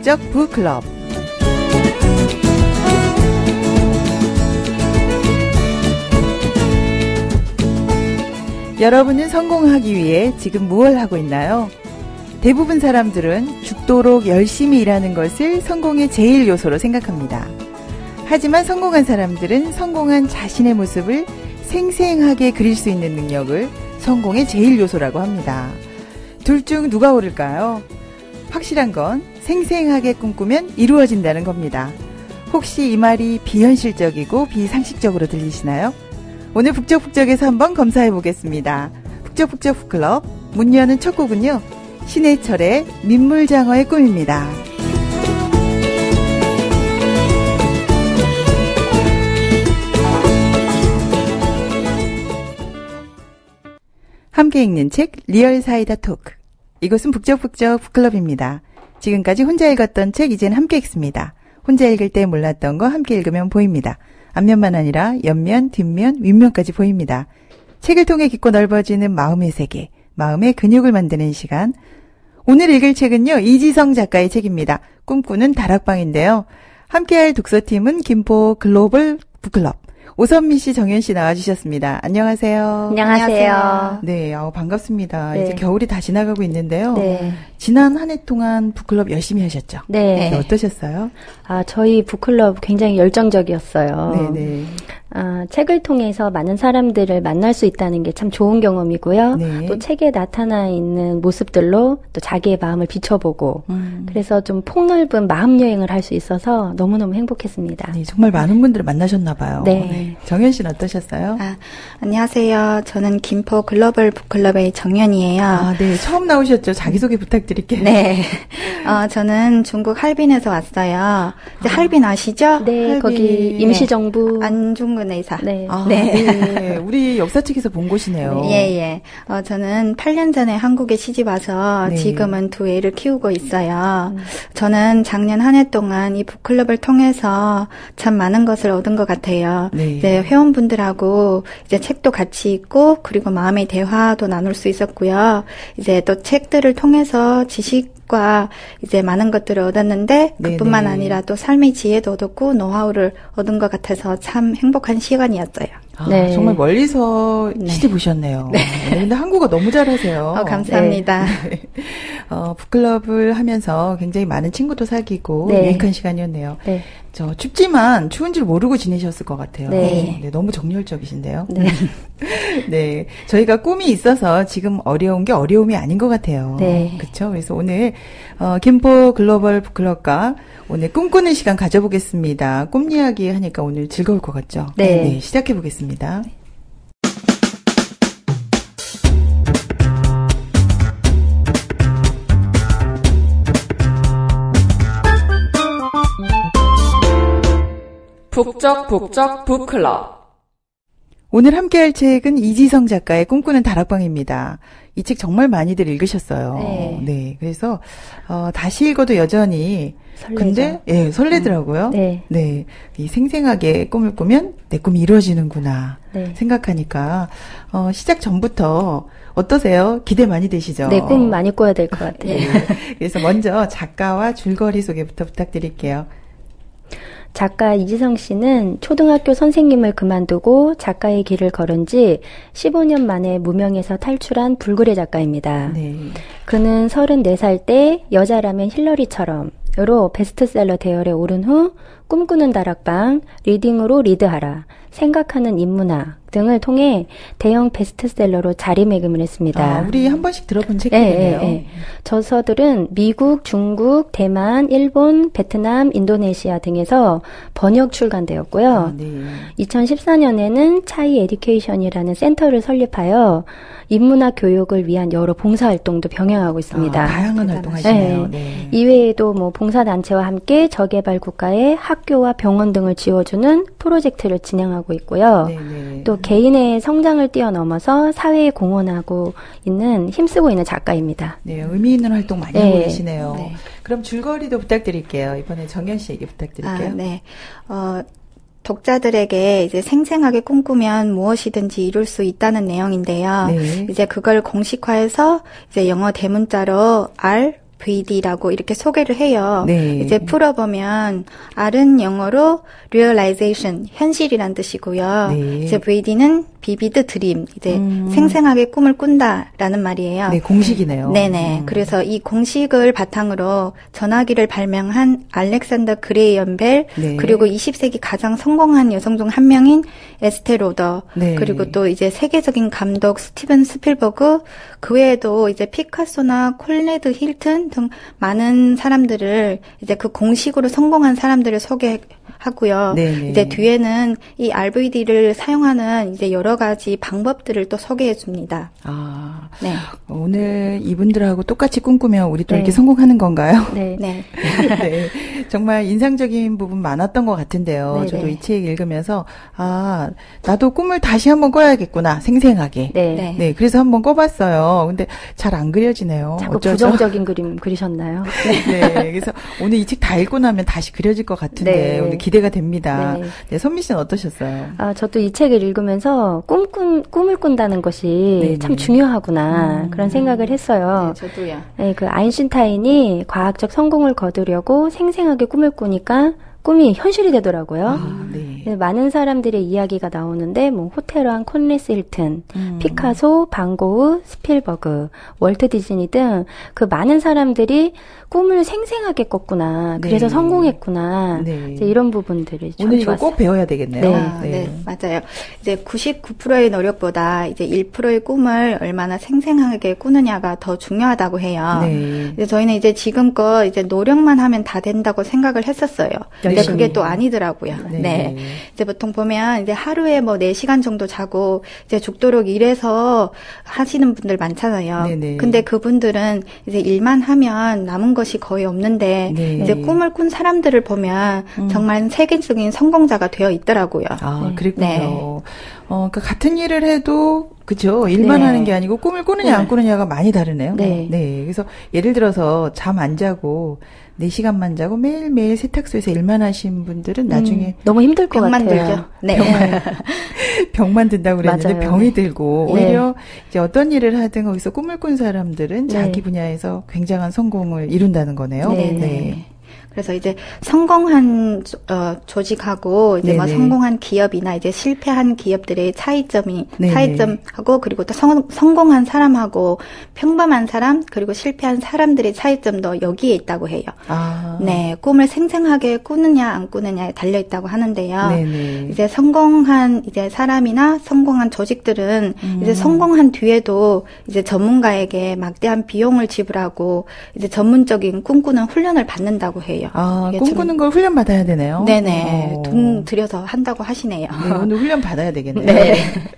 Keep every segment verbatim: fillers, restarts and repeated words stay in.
북적북적 북클럽. 여러분은 성공하기 위해 지금 무엇을 하고 있나요? 대부분 사람들은 죽도록 열심히 일하는 것을 성공의 제일 요소로 생각합니다. 하지만 성공한 사람들은 성공한 자신의 모습을 생생하게 그릴 수 있는 능력을 성공의 제일 요소라고 합니다. 둘 중 누가 옳을까요? 확실한 건 생생하게 꿈꾸면 이루어진다는 겁니다. 혹시 이 말이 비현실적이고 비상식적으로 들리시나요? 오늘 북적북적에서 한번 검사해 보겠습니다. 북적북적 북클럽 문 여는 첫 곡은요, 신해철의 민물장어의 꿈입니다. 함께 읽는 책 리얼 사이다 토크. 이곳은 북적북적 북클럽입니다. 지금까지 혼자 읽었던 책 이제는 함께 읽습니다. 혼자 읽을 때 몰랐던 거 함께 읽으면 보입니다. 앞면만 아니라 옆면, 뒷면, 윗면까지 보입니다. 책을 통해 깊고 넓어지는 마음의 세계, 마음의 근육을 만드는 시간. 오늘 읽을 책은요, 이지성 작가의 책입니다. 꿈꾸는 다락방인데요. 함께할 독서팀은 김포 글로벌 북클럽. 오선미 씨, 정현 씨 나와주셨습니다. 안녕하세요. 안녕하세요. 네, 어, 반갑습니다. 네. 이제 겨울이 다 지나가고 있는데요. 네. 지난 한 해 동안 북클럽 열심히 하셨죠? 네. 네. 어떠셨어요? 아, 저희 북클럽 굉장히 열정적이었어요. 네네. 아, 책을 통해서 많은 사람들을 만날 수 있다는 게 참 좋은 경험이고요. 네. 또 책에 나타나 있는 모습들로 또 자기의 마음을 비춰보고, 음. 그래서 좀 폭넓은 마음 여행을 할 수 있어서 너무너무 행복했습니다. 네, 정말 많은 분들을 만나셨나 봐요. 네. 네. 정현 씨는 어떠셨어요? 아, 안녕하세요. 저는 김포 글로벌 북클럽의 정연이에요. 아, 네. 처음 나오셨죠? 자기소개 부탁드릴게요. 네. 어, 저는 중국 할빈에서 왔어요. 이제 아. 할빈 아시죠? 네, 할빈. 거기 임시정부. 안중근 의사. 네. 아, 네. 네. 우리 역사책에서 본 곳이네요. 예, 예. 어, 저는 팔 년 전에 한국에 시집 와서 네. 지금은 두 애를 키우고 있어요. 음. 저는 작년 한 해 동안 이 북클럽을 통해서 참 많은 것을 얻은 것 같아요. 네. 이제 회원분들하고 이제 책도 같이 읽고, 그리고 마음의 대화도 나눌 수 있었고요. 이제 또 책들을 통해서 지식과 이제 많은 것들을 얻었는데, 그뿐만 네네. 아니라 또 삶의 지혜도 얻었고 노하우를 얻은 것 같아서 참 행복한 시간이었어요. 아, 네. 정말 멀리서 네. 시집 오셨네요. 네. 근데 한국어 너무 잘하세요. 어, 감사합니다. 네. 어, 북클럽을 하면서 굉장히 많은 친구도 사귀고 네. 유익한 시간이었네요. 네. 저 춥지만 추운 줄 모르고 지내셨을 것 같아요. 네. 네, 너무 정열적이신데요. 네. 네, 저희가 꿈이 있어서 지금 어려운 게 어려움이 아닌 것 같아요. 네. 그렇죠. 그래서 오늘 어, 김포 글로벌 북클럽과 오늘 꿈꾸는 시간 가져보겠습니다. 꿈 이야기 하니까 오늘 즐거울 것 같죠? 네. 네, 시작해 보겠습니다. 북적북적 북클럽. 오늘 함께할 책은 이지성 작가의 꿈꾸는 다락방입니다. 이 책 정말 많이들 읽으셨어요. 네. 네, 그래서 어, 다시 읽어도 여전히 설레죠. 근데 예, 설레더라고요. 음, 네. 네, 이 생생하게 꿈을 꾸면 내 꿈이 이루어지는구나 네. 생각하니까 어, 시작 전부터 어떠세요? 기대 많이 되시죠? 네, 꿈 많이 꿔야 될 것 같아요. 네. 그래서 먼저 작가와 줄거리 소개부터 부탁드릴게요. 작가 이지성 씨는 초등학교 선생님을 그만두고 작가의 길을 걸은 지 십오 년 만에 무명에서 탈출한 불굴의 작가입니다. 네. 그는 서른네 살 때 여자라면 힐러리처럼 으로 베스트셀러 대열에 오른 후 꿈꾸는 다락방, 리딩으로 리드하라, 생각하는 인문학 등을 통해 대형 베스트셀러로 자리매김을 했습니다. 아, 우리 한 번씩 들어본 네, 책들이네요. 네, 네. 저서들은 미국, 중국, 대만, 일본, 베트남, 인도네시아 등에서 번역 출간되었고요. 아, 네. 이천십사 년에는 차이 에듀케이션이라는 센터를 설립하여 인문학 교육을 위한 여러 봉사활동도 병행하고 있습니다. 아, 다양한 활동하시네요. 네. 이외에도 뭐 봉사단체와 함께 저개발 국가의 학교와 병원 등을 지어주는 프로젝트를 진행하고 있고요. 네, 네. 또 개인의 성장을 뛰어넘어서 사회에 공헌하고 있는, 힘쓰고 있는 작가입니다. 네, 의미 있는 활동 많이 네. 하고 계시네요. 네. 그럼 줄거리도 부탁드릴게요. 이번에 정현 씨 얘기 부탁드릴게요. 아, 네. 어, 독자들에게 이제 생생하게 꿈꾸면 무엇이든지 이룰 수 있다는 내용인데요. 네. 이제 그걸 공식화해서 이제 영어 대문자로 R 브이디라고 이렇게 소개를 해요. 네. 이제 풀어보면 R은 영어로 realization, 현실이란 뜻이고요. 네. 이제 브이디는 vivid dream, 이제 음. 생생하게 꿈을 꾼다라는 말이에요. 네, 공식이네요. 네네. 음. 그래서 이 공식을 바탕으로 전화기를 발명한 알렉산더 그레이엄 벨, 네. 그리고 이십 세기 가장 성공한 여성 중 한 명인 에스테 로더, 네. 그리고 또 이제 세계적인 감독 스티븐 스필버그, 그 외에도 이제 피카소나 콜레드 힐튼 등 많은 사람들을 이제 그 공식으로 성공한 사람들을 소개하고요. 네네. 이제 뒤에는 이 알브이디를 사용하는 이제 여러 가지 방법들을 또 소개해 줍니다. 아, 네. 오늘 이분들하고 똑같이 꿈꾸면 우리 또 네. 이렇게 성공하는 건가요? 네. 네. 네. 정말 인상적인 부분 많았던 것 같은데요. 네네. 저도 이 책 읽으면서, 아, 나도 꿈을 다시 한번 꿔야겠구나, 생생하게. 네. 네. 네, 그래서 한번 꿔봤어요. 근데 잘 안 그려지네요. 자꾸 어쩌죠? 부정적인 그림 그리셨나요? 네, 그래서 오늘 이 책 다 읽고 나면 다시 그려질 것 같은데 네. 오늘 기대가 됩니다. 네. 네, 선미 씨는 어떠셨어요? 아, 저도 이 책을 읽으면서 꿈, 꿈, 꿈을 꾼다는 것이 네네. 참 중요하구나, 음. 그런 생각을 했어요. 네, 저도요. 네, 그 아인슈타인이 과학적 성공을 거두려고 생생하게 꿈을 꾸니까 꿈이 현실이 되더라고요. 아, 네. 네, 많은 사람들의 이야기가 나오는데 뭐 호텔왕 콘레스 힐튼, 음. 피카소, 반고흐, 스필버그, 월트 디즈니 등 그 많은 사람들이 꿈을 생생하게 꿨구나. 네. 그래서 성공했구나. 네. 이제 이런 부분들이 참 오늘 이거 좋았어요. 꼭 배워야 되겠네요. 네. 아, 네, 맞아요. 이제 구십구 퍼센트의 노력보다 이제 일 퍼센트의 꿈을 얼마나 생생하게 꾸느냐가 더 중요하다고 해요. 네. 이제 저희는 이제 지금껏 이제 노력만 하면 다 된다고 생각을 했었어요. 근데 열심히. 그게 또 아니더라고요. 네. 네. 이제 보통 보면 이제 하루에 뭐 네 시간 정도 자고 이제 죽도록 일해서 하시는 분들 많잖아요. 네네. 근데 그분들은 이제 일만 하면 남은 것이 거의 없는데 네. 이제 꿈을 꾼 사람들을 보면 음. 정말 세계적인 성공자가 되어 있더라고요. 아, 네. 그랬군요. 네. 어, 그러니까 같은 일을 해도 그죠? 일만 네. 하는 게 아니고 꿈을 꾸느냐 네. 안 꾸느냐가 많이 다르네요. 네. 네. 그래서 예를 들어서 잠 안 자고 네 시간만 자고 매일매일 세탁소에서 일만 하신 분들은 나중에 음, 너무 힘들 것 병만 같아요. 들죠. 네. 병만 든다고 그랬는데 맞아요. 병이 들고 네. 오히려 이제 어떤 일을 하든 거기서 꿈을 꾼 사람들은 네. 자기 분야에서 굉장한 성공을 이룬다는 거네요. 네. 네. 그래서 이제 성공한 어, 조직하고 이제 뭐 네네. 성공한 기업이나 이제 실패한 기업들의 차이점이 네네. 차이점하고 그리고 또 성, 성공한 사람하고 평범한 사람 그리고 실패한 사람들의 차이점도 여기에 있다고 해요. 아. 네, 꿈을 생생하게 꾸느냐 안 꾸느냐에 달려 있다고 하는데요. 네네. 이제 성공한 이제 사람이나 성공한 조직들은 음. 이제 성공한 뒤에도 이제 전문가에게 막대한 비용을 지불하고 이제 전문적인 꿈꾸는 훈련을 받는다고 해요. 아, 이게 꿈꾸는 참- 걸 훈련 받아야 되네요. 네네. 어. 돈 들여서 한다고 하시네요. 네, 오늘 훈련 받아야 되겠네요. 네.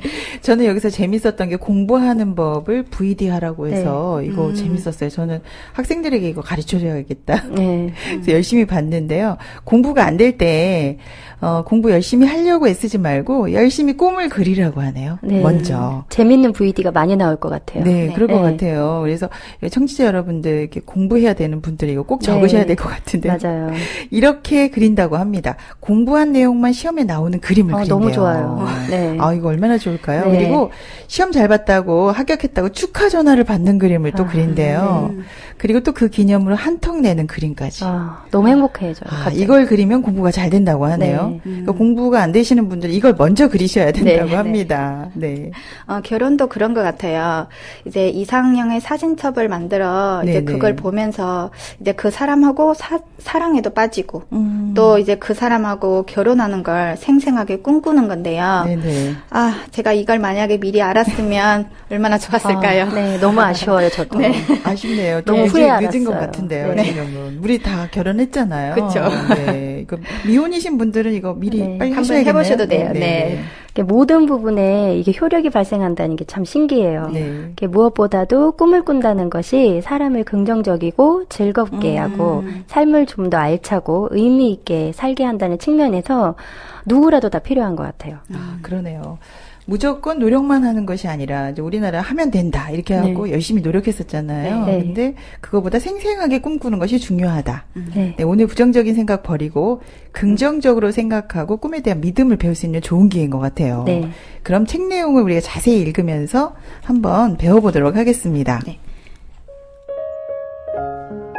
저는 여기서 재밌었던 게 공부하는 법을 브이디 하라고 해서 이거 음. 재밌었어요. 저는 학생들에게 이거 가르쳐줘야겠다. 네. 그래서 열심히 봤는데요. 공부가 안 될 때, 어, 공부 열심히 하려고 애쓰지 말고 열심히 꿈을 그리라고 하네요. 네. 먼저. 재밌는 브이디가 많이 나올 것 같아요. 네, 네. 그럴 것 네. 같아요. 그래서 청취자 여러분들 이렇게 공부해야 되는 분들이 이거 꼭 네. 적으셔야 될 것 같은데 맞아요. 이렇게 그린다고 합니다. 공부한 내용만 시험에 나오는 그림을 어, 그린대요. 너무 좋아요. 네. 아, 이거 얼마나 좋을까요? 네. 그리고 시험 잘 봤다고 합격했다고 축하 전화를 받는 그림을 또 아, 그린대요. 네. 그리고 또 그 기념으로 한턱 내는 그림까지. 아, 너무 행복해져요. 아, 갑자기. 이걸 그리면 공부가 잘 된다고 하네요. 네. 그러니까 공부가 안 되시는 분들 이걸 먼저 그리셔야 된다고 네. 합니다. 네. 어, 결혼도 그런 것 같아요. 이제 이상형의 사진첩을 만들어 이제 네네. 그걸 보면서 이제 그 사람하고 사, 사랑에도 빠지고 음. 또 이제 그 사람하고 결혼하는 걸 생생하게 꿈꾸는 건데요. 네네. 아, 제가 이걸 만약에 미리 알았으면 얼마나 좋았을까요? 아, 네, 너무 아쉬워요, 저도. 네. 아쉽네요. 너무 좀 후회 늦은 알았어요. 것 같은데요, 네. 지금은. 우리 다 결혼했잖아요. 그쵸. 네. 그 미혼이신 분들은 이거 미리 네. 빨리 한번 하셔야겠네요. 해보셔도 돼요. 네. 이게 모든 부분에 이게 효력이 발생한다는 게 참 신기해요. 네. 이게 무엇보다도 꿈을 꾼다는 것이 사람을 긍정적이고 즐겁게 음. 하고 삶을 좀 더 알차고 의미 있게 살게 한다는 측면에서 누구라도 다 필요한 것 같아요. 아, 그러네요. 무조건 노력만 하는 것이 아니라 이제 우리나라 하면 된다 이렇게 하고 열심히 노력했었잖아요. 네. 근데 그거보다 생생하게 꿈꾸는 것이 중요하다. 네. 네, 오늘 부정적인 생각 버리고 긍정적으로 생각하고 꿈에 대한 믿음을 배울 수 있는 좋은 기회인 것 같아요. 네. 그럼 책 내용을 우리가 자세히 읽으면서 한번 배워보도록 하겠습니다. 네.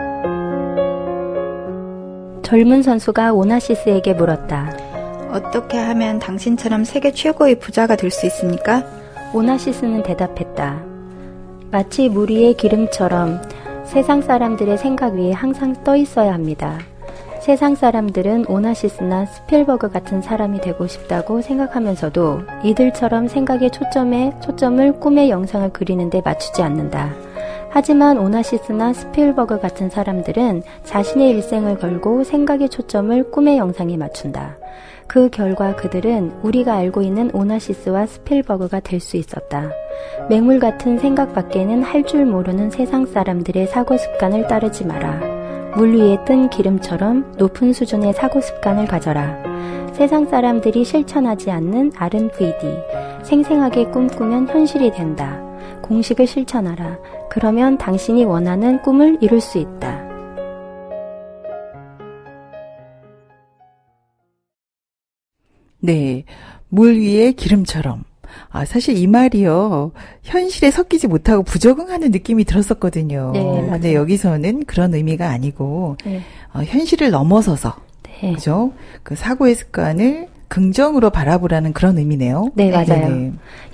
젊은 선수가 오나시스에게 물었다. 어떻게 하면 당신처럼 세계 최고의 부자가 될 수 있습니까? 오나시스는 대답했다. 마치 물 위의 기름처럼 세상 사람들의 생각 위에 항상 떠 있어야 합니다. 세상 사람들은 오나시스나 스필버그 같은 사람이 되고 싶다고 생각하면서도 이들처럼 생각의 초점에 초점을 꿈의 영상을 그리는 데 맞추지 않는다. 하지만 오나시스나 스필버그 같은 사람들은 자신의 일생을 걸고 생각의 초점을 꿈의 영상에 맞춘다. 그 결과 그들은 우리가 알고 있는 오나시스와 스필버그가 될 수 있었다. 맹물 같은 생각 밖에는 할 줄 모르는 세상 사람들의 사고 습관을 따르지 마라. 물 위에 뜬 기름처럼 높은 수준의 사고 습관을 가져라. 세상 사람들이 실천하지 않는 알엔브이디, 생생하게 꿈꾸면 현실이 된다. 공식을 실천하라. 그러면 당신이 원하는 꿈을 이룰 수 있다. 네, 물 위에 기름처럼. 아, 사실 이 말이요, 현실에 섞이지 못하고 부적응하는 느낌이 들었었거든요. 네, 근데 여기서는 그런 의미가 아니고, 네. 어, 현실을 넘어서서, 네. 그죠? 그 사고의 습관을 긍정으로 바라보라는 그런 의미네요. 네, 맞아요. 네네.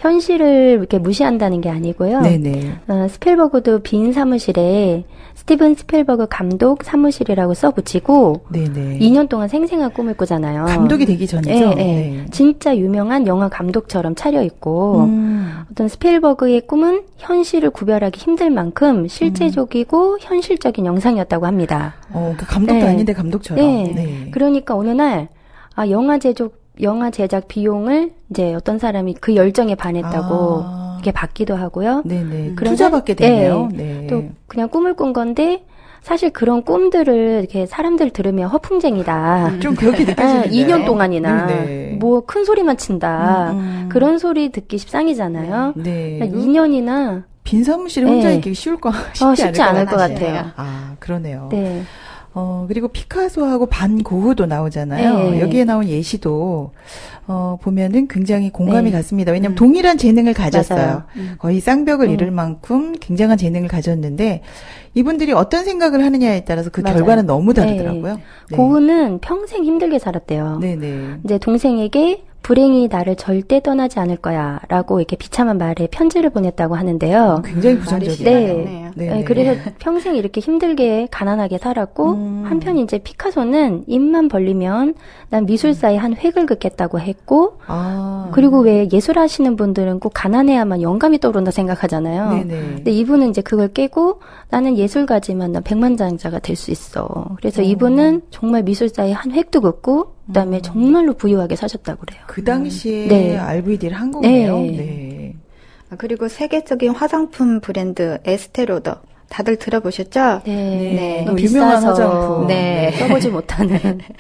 현실을 이렇게 무시한다는 게 아니고요. 네네. 어, 스필버그도 빈 사무실에 스티븐 스필버그 감독 사무실이라고 써붙이고 네네. 이 년 동안 생생한 꿈을 꾸잖아요. 감독이 되기 전이죠? 네, 네. 네. 진짜 유명한 영화 감독처럼 차려있고 음. 어떤 스필버그의 꿈은 현실을 구별하기 힘들 만큼 실제적이고 음. 현실적인 영상이었다고 합니다. 어, 그 감독도 네. 아닌데 감독처럼. 네. 네. 그러니까 어느 날 아, 영화 제작 영화 제작 비용을 이제 어떤 사람이 그 열정에 반했다고 아. 이게 받기도 하고요. 네네. 그런 투자받게 사- 되네요. 네. 네. 또 그냥 꿈을 꾼 건데 사실 그런 꿈들을 이렇게 사람들 들으면 허풍쟁이다. 좀 그렇게 느껴지는데. 이 년 동안이나 네네. 뭐 큰 소리만 친다. 음, 음. 그런 소리 듣기 십상이잖아요. 네. 그러니까 이 년이나 빈 사무실에 혼자 네. 있기 쉬울 거 쉽지, 어, 쉽지 않을 않을 것 같아요. 같아요. 아, 그러네요. 네. 어, 그리고 피카소하고 반 고흐도 나오잖아요. 네. 여기에 나온 예시도, 어, 보면은 굉장히 공감이 네. 갔습니다. 왜냐면 음. 동일한 재능을 가졌어요. 맞아요. 음. 거의 쌍벽을 음. 이룰 만큼 굉장한 재능을 가졌는데, 이분들이 어떤 생각을 하느냐에 따라서 그 맞아요. 결과는 너무 다르더라고요. 네. 고흐는 평생 힘들게 살았대요. 네네. 이제 동생에게 불행이 나를 절대 떠나지 않을 거야 라고 이렇게 비참한 말에 편지를 보냈다고 하는데요. 굉장히 말이 부정적이에요. 시원하네요. 네. 네, 그래서 평생 이렇게 힘들게 가난하게 살았고 음. 한편 이제 피카소는 입만 벌리면 난 미술사에 한 획을 긋겠다고 했고 아. 그리고 왜 예술하시는 분들은 꼭 가난해야만 영감이 떠오른다 생각하잖아요. 네네. 근데 이분은 이제 그걸 깨고 나는 예술가지만 난 백만장자가 될 수 있어. 그래서 어. 이분은 정말 미술사에 한 획도 긋고 그다음에 음. 정말로 부유하게 사셨다고 그래요. 그 당시에 네. 알브이디를 한 거네요. 네. 네. 아, 그리고 세계적인 화장품 브랜드 에스테로더 다들 들어보셨죠? 네, 네. 너무 유명한 비싸서 화장품. 네. 써보지 못하는.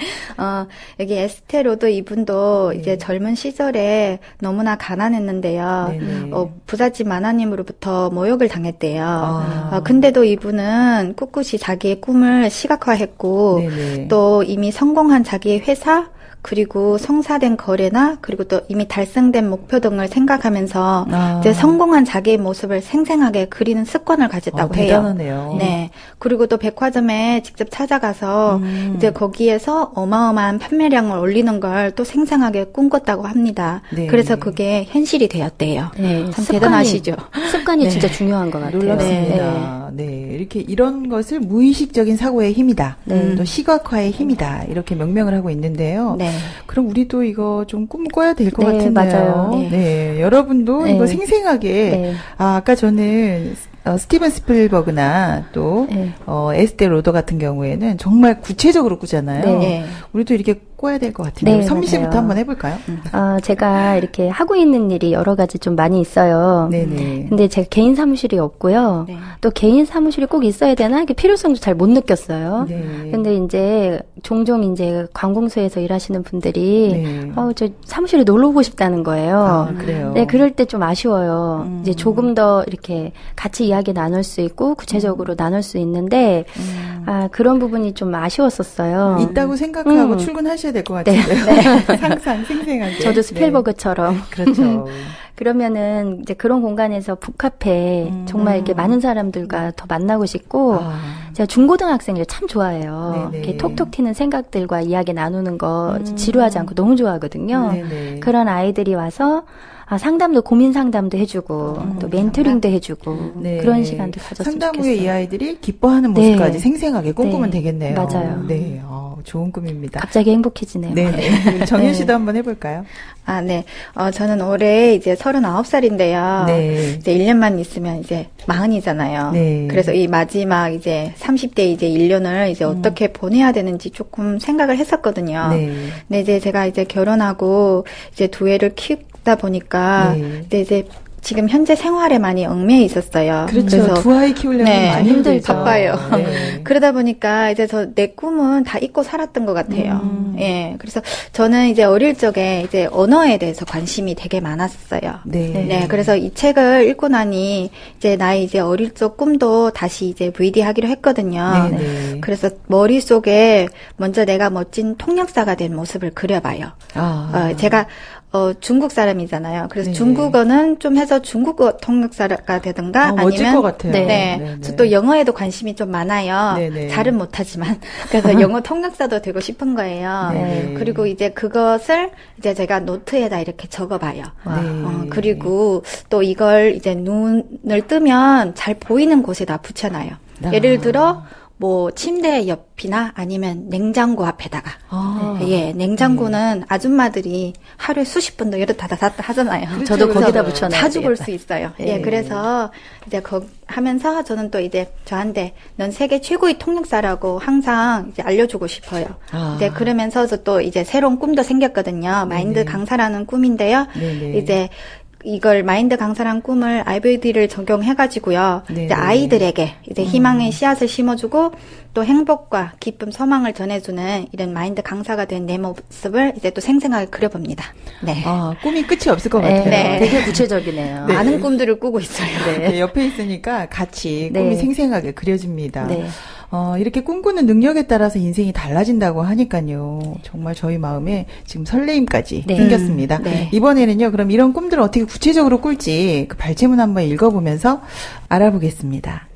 어, 여기 에스테로더 이분도 네. 이제 젊은 시절에 너무나 가난했는데요. 네네. 어, 부잣집 마나님으로부터 모욕을 당했대요. 아. 어, 근데도 이분은 꿋꿋이 자기의 꿈을 시각화했고 네네. 또 이미 성공한 자기의 회사 그리고 성사된 거래나 그리고 또 이미 달성된 목표 등을 생각하면서 아. 이제 성공한 자기의 모습을 생생하게 그리는 습관을 가졌다고 아, 해요. 대단하네요. 네. 그리고 또 백화점에 직접 찾아가서 음. 이제 거기에서 어마어마한 판매량을 올리는 걸 또 생생하게 꿈꿨다고 합니다. 네. 그래서 그게 현실이 되었대요. 네, 참 습관이- 대단하시죠. 습관이 네. 진짜 중요한 것 같아요. 놀랍습니다. 네. 이렇게 이런 것을 무의식적인 사고의 힘이다. 네. 또 시각화의 힘이다. 이렇게 명명을 하고 있는데요. 네. 그럼 우리도 이거 좀 꿈꿔야 될 것 네, 같은데요. 맞아요. 네. 네. 여러분도 네. 이거 생생하게 네. 아, 아까 저는 어, 스티븐 스필버그나 또 네. 어, 에스테 로더 같은 경우에는 정말 구체적으로 꾸잖아요. 네. 우리도 이렇게 꿔야 될 것 같은데 네, 선미 씨부터 맞아요. 한번 해볼까요? 어, 제가 이렇게 하고 있는 일이 여러 가지 좀 많이 있어요. 네네. 근데 제가 개인 사무실이 없고요. 네. 또 개인 사무실이 꼭 있어야 되나? 이게 필요성도 잘 못 느꼈어요. 네. 근데 이제 종종 이제 관공서에서 일하시는 분들이 네. 어, 저 사무실에 놀러 오고 싶다는 거예요. 아, 그래요. 네, 그럴 때 좀 아쉬워요. 음. 이제 조금 더 이렇게 같이 이야기 나눌 수 있고 구체적으로 음. 나눌 수 있는데 음. 아, 그런 부분이 좀 아쉬웠었어요. 있다고 생각하고 음. 출근하셔야 될 것 네. 같은데요. 항상 생생하게. 저도 스필버그처럼. 네. 그렇죠. 그러면은 이제 그런 공간에서 북카페 음. 정말 이렇게 많은 사람들과 더 만나고 싶고 아, 제가 중고등학생들 참 좋아해요. 네네. 이렇게 톡톡 튀는 생각들과 이야기 나누는 거 음. 지루하지 않고 너무 좋아하거든요. 네네. 그런 아이들이 와서 아, 상담도 고민 상담도 해주고 음. 또 멘토링도 해주고 네. 그런 시간도 가졌으면 상담 후에 좋겠어요. 이 아이들이 기뻐하는 모습까지 네. 생생하게 꿈꾸면 네. 되겠네요. 맞아요. 네, 어, 좋은 꿈입니다. 갑자기 행복해지네요. 네, 정현 씨도 네. 한번 해볼까요? 아, 네. 어, 저는 올해 이제 서른아홉 살인데요. 네. 이제 일 년만 있으면 이제 마흔이잖아요. 네. 그래서 이 마지막 이제 삼십 대 이제 일 년을 이제 음. 어떻게 보내야 되는지 조금 생각을 했었거든요. 네. 근데 이제 제가 이제 결혼하고 이제 두 애를 키우다 보니까 네. 이제 이제 지금 현재 생활에 많이 얽매여 있었어요. 그렇죠. 그래서 두 아이 키우려면 네, 많이 힘들죠. 바빠요. 네. 그러다 보니까 이제 저 내 꿈은 다 잊고 살았던 것 같아요. 음. 예. 그래서 저는 이제 어릴 적에 이제 언어에 대해서 관심이 되게 많았어요. 네. 네. 그래서 이 책을 읽고 나니 이제 나의 이제 어릴 적 꿈도 다시 이제 브이디하기로 했거든요. 네, 네. 그래서 머릿속에 먼저 내가 멋진 통역사가 된 모습을 그려봐요. 아. 어, 제가 어, 중국 사람이잖아요. 그래서 네네. 중국어는 좀 해서 중국어 통역사가 되든가 어, 멋질 아니면 것 같아요. 네. 네, 네. 저 또 영어에도 관심이 좀 많아요. 네네. 잘은 못하지만 그래서 영어 통역사도 되고 싶은 거예요. 네네. 그리고 이제 그것을 이제 제가 노트에다 이렇게 적어봐요. 네. 어, 그리고 또 이걸 이제 눈을 뜨면 잘 보이는 곳에다 붙여놔요. 아. 예를 들어 뭐 침대 옆이나 아니면 냉장고 앞에다가 아. 예 냉장고는 아줌마들이 하루에 수십 번도 열었다 닫았다 하잖아요. 그렇죠, 저도 그렇죠. 거기다 붙여놔야 자주 볼 되겠다. 수 있어요. 예. 예, 그래서 이제 거 하면서 저는 또 이제 저한테 넌 세계 최고의 통역사라고 항상 이제 알려주고 싶어요. 아. 네, 그러면서 저 또 이제 새로운 꿈도 생겼거든요. 마인드 네네. 강사라는 꿈인데요. 네네. 이제 이걸 마인드 강사란 꿈을 아이비디를 적용해가지고요. 네네. 이제 아이들에게 이제 희망의 씨앗을 심어주고 또 행복과 기쁨, 소망을 전해주는 이런 마인드 강사가 된 내 모습을 이제 또 생생하게 그려봅니다. 네. 아, 꿈이 끝이 없을 것 네, 같아요. 네. 되게 구체적이네요. 네. 많은 꿈들을 꾸고 있어요. 네, 옆에 있으니까 같이 네. 꿈이 생생하게 그려집니다. 네. 어, 이렇게 꿈꾸는 능력에 따라서 인생이 달라진다고 하니까요. 정말 저희 마음에 지금 설레임까지 네. 생겼습니다. 음, 네. 이번에는요, 그럼 이런 꿈들을 어떻게 구체적으로 꿀지 그 발제문 한번 읽어보면서 알아보겠습니다.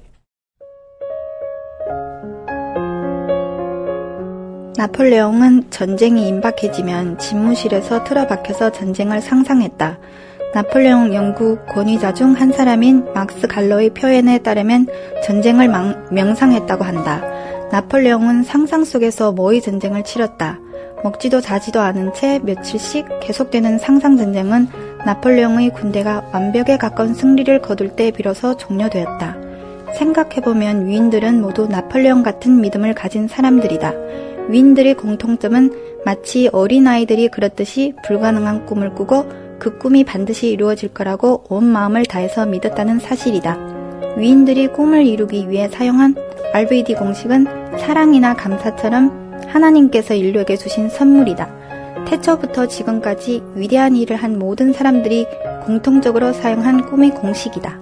나폴레옹은 전쟁이 임박해지면 집무실에서 틀어박혀서 전쟁을 상상했다. 나폴레옹 영국 권위자 중 한 사람인 막스 갈로의 표현에 따르면 전쟁을 망, 명상했다고 한다. 나폴레옹은 상상 속에서 모의 전쟁을 치렀다. 먹지도 자지도 않은 채 며칠씩 계속되는 상상 전쟁은 나폴레옹의 군대가 완벽에 가까운 승리를 거둘 때 비로소 종료되었다. 생각해보면 위인들은 모두 나폴레옹 같은 믿음을 가진 사람들이다. 위인들의 공통점은 마치 어린아이들이 그렇듯이 불가능한 꿈을 꾸고 그 꿈이 반드시 이루어질 거라고 온 마음을 다해서 믿었다는 사실이다. 위인들이 꿈을 이루기 위해 사용한 알비디 공식은 사랑이나 감사처럼 하나님께서 인류에게 주신 선물이다. 태초부터 지금까지 위대한 일을 한 모든 사람들이 공통적으로 사용한 꿈의 공식이다.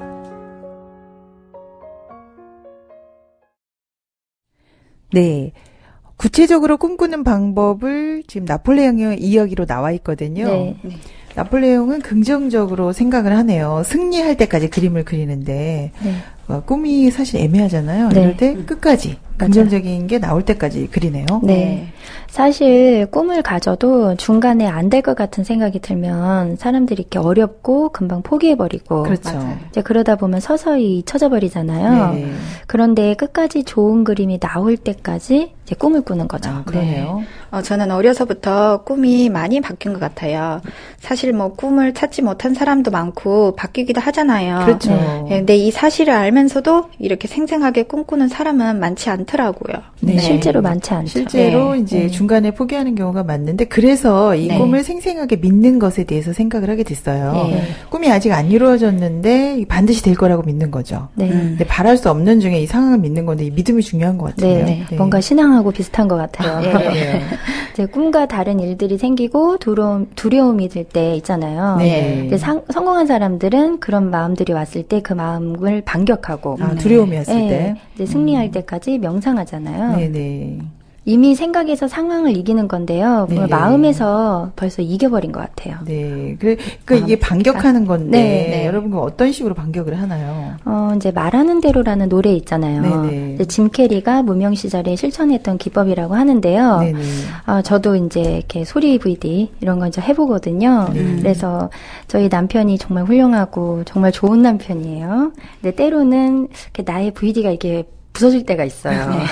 네. 구체적으로 꿈꾸는 방법을 지금 나폴레옹의 이야기로 나와 있거든요. 네. 나폴레옹은 긍정적으로 생각을 하네요. 승리할 때까지 그림을 그리는데 네. 어, 꿈이 사실 애매하잖아요. 네. 이럴 때 끝까지 긍정적인 게 나올 때까지 그리네요. 네. 사실 꿈을 가져도 중간에 안 될 것 같은 생각이 들면 사람들이 이렇게 어렵고 금방 포기해버리고. 그렇죠. 맞아요. 이제 그러다 보면 서서히 잊혀져 버리잖아요. 네. 그런데 끝까지 좋은 그림이 나올 때까지 이제 꿈을 꾸는 거죠. 아, 그러네요. 어, 저는 어려서부터 꿈이 많이 바뀐 것 같아요. 사실 뭐 꿈을 찾지 못한 사람도 많고 바뀌기도 하잖아요. 그렇죠. 예, 근데 이 사실을 알면서도 이렇게 생생하게 꿈꾸는 사람은 많지 않더라고요. 네. 네. 실제로 많지 않죠. 실제로 네. 이제 네. 중간에 포기하는 경우가 많는데 그래서 이 네. 꿈을 생생하게 믿는 것에 대해서 생각을 하게 됐어요. 네. 꿈이 아직 안 이루어졌는데 반드시 될 거라고 믿는 거죠. 네. 음. 근데 바랄 수 없는 중에 이 상황을 믿는 건데 이 믿음이 중요한 것 같아요. 네. 뭔가 신앙하고 비슷한 것 같아요. 네. 이제 꿈과 다른 일들이 생기고 두려움, 두려움이 들 때 있잖아요. 네. 근데 상, 성공한 사람들은 그런 마음들이 왔을 때 그 마음을 반격하고 아, 두려움이 왔을 네. 때. 이제 승리할 때까지 명상하잖아요. 네네. 이미 생각에서 상황을 이기는 건데요. 네. 마음에서 벌써 이겨버린 것 같아요. 네. 그, 그 이게 반격하는 건데, 네, 네. 여러분 어떤 식으로 반격을 하나요? 어, 이제 말하는 대로라는 노래 있잖아요. 네네. 이제 짐 캐리가 무명 시절에 실천했던 기법이라고 하는데요. 네네. 어, 저도 이제 이렇게 소리 브이디 이런 거 이제 해보거든요. 네. 그래서 저희 남편이 정말 훌륭하고 정말 좋은 남편이에요. 근데 때로는 이렇게 나의 브이디가 이게 부서질 때가 있어요. 네.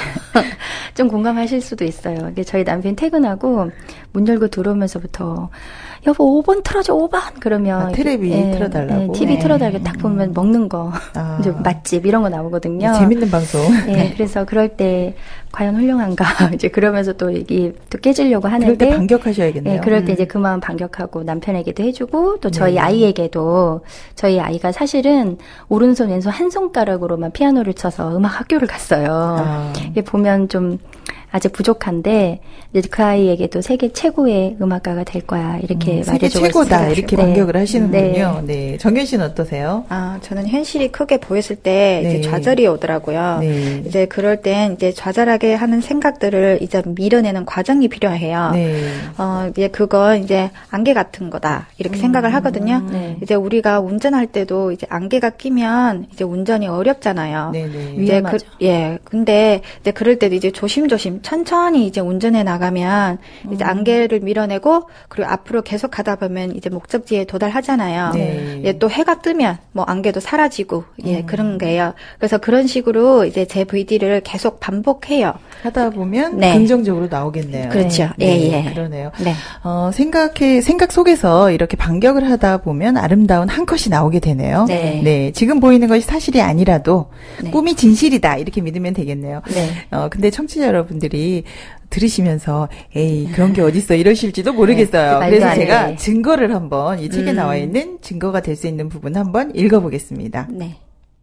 좀 공감하실 수도 있어요. 이게 저희 남편이 퇴근하고 문 열고 들어오면서부터 여보 오 번 틀어줘 오 번 그러면 아, 텔레비 예, 틀어달라고. 예, 티비 네. 틀어달라고 딱 보면 먹는 거 아. 이제 맛집 이런 거 나오거든요. 재밌는 방송. 예, 네. 그래서 그럴 때 과연 훌륭한가 이제 그러면서 또 이게 또 깨지려고 하는데 그럴 때 반격하셔야겠네요. 예, 그럴 때 음. 이제 그 마음 반격하고 남편에게도 해주고 또 저희 네. 아이에게도 저희 아이가 사실은 오른손 왼손 한 손가락으로만 피아노를 쳐서 음악 학교를 갔어요. 아. 이게 보면 좀 아직 부족한데 이제 그 아이에게도 세계 최고의 음악가가 될 거야 이렇게 음, 세계 말해주고 최고다 있어요. 이렇게 네. 반격을 하시는군요. 네. 네. 정현 씨는 어떠세요? 아, 저는 현실이 크게 보였을 때 네. 이제 좌절이 오더라고요. 네. 이제 그럴 땐 이제 좌절하게 하는 생각들을 이제 밀어내는 과정이 필요해요. 네. 어, 이제 그건 이제 안개 같은 거다. 이렇게 생각을 하거든요. 네. 이제 우리가 운전할 때도 이제 안개가 끼면 이제 운전이 어렵잖아요. 네네. 이제 그, 위험하죠. 예. 근데 이제 그럴 때도 이제 조심조심 천천히 이제 운전해 나가면 이제 음. 안개를 밀어내고 그리고 앞으로 계속 가다 보면 이제 목적지에 도달하잖아요. 네. 예, 또 해가 뜨면 뭐 안개도 사라지고 예, 음. 그런 거예요. 그래서 그런 식으로 이제 제 브이디를 계속 반복해요. 하다 보면 네. 긍정적으로 나오겠네요. 그렇죠. 네. 예, 예. 그러네요. 네. 어, 생각해, 생각 속에서 이렇게 반격을 하다 보면 아름다운 한 컷이 나오게 되네요. 네. 지금 보이는 것이 사실이 아니라도 네. 꿈이 진실이다. 이렇게 믿으면 되겠네요. 네. 어, 근데 청취자 여러분들이 들으시면서 에이 그런 게 어딨어 이러실지도 모르겠어요. 네, 그래서 말도 안 제가 돼. 증거를 한번 이 책에 음. 나와 있는 증거가 될 수 있는 부분 한번 읽어보겠습니다. 네.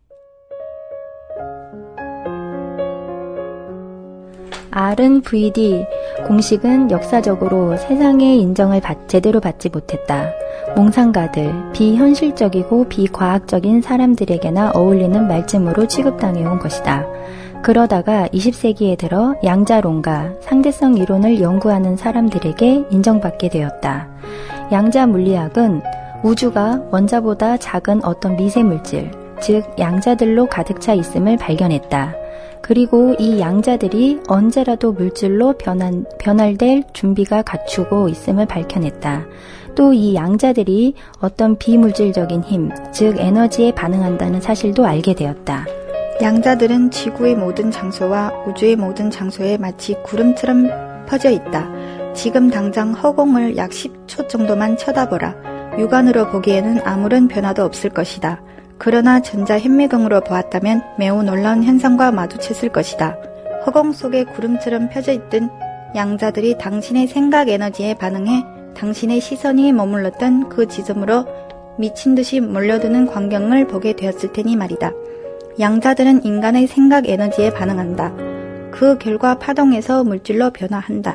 R은 브이디, 공식은 역사적으로 세상의 인정을 받, 제대로 받지 못했다. 몽상가들, 비현실적이고 비과학적인 사람들에게나 어울리는 말쯤으로 취급당해온 것이다. 그러다가 이십 세기에 들어 양자론과 상대성 이론을 연구하는 사람들에게 인정받게 되었다. 양자 물리학은 우주가 원자보다 작은 어떤 미세물질, 즉 양자들로 가득 차 있음을 발견했다. 그리고 이 양자들이 언제라도 물질로 변한, 변할될 준비가 갖추고 있음을 밝혀냈다. 또 이 양자들이 어떤 비물질적인 힘, 즉 에너지에 반응한다는 사실도 알게 되었다. 양자들은 지구의 모든 장소와 우주의 모든 장소에 마치 구름처럼 퍼져 있다. 지금 당장 허공을 약 십 초 정도만 쳐다보라. 육안으로 보기에는 아무런 변화도 없을 것이다. 그러나 전자현미경으로 보았다면 매우 놀라운 현상과 마주쳤을 것이다. 허공 속에 구름처럼 펴져 있던 양자들이 당신의 생각 에너지에 반응해 당신의 시선이 머물렀던 그 지점으로 미친 듯이 몰려드는 광경을 보게 되었을 테니 말이다. 양자들은 인간의 생각 에너지에 반응한다. 그 결과 파동에서 물질로 변화한다.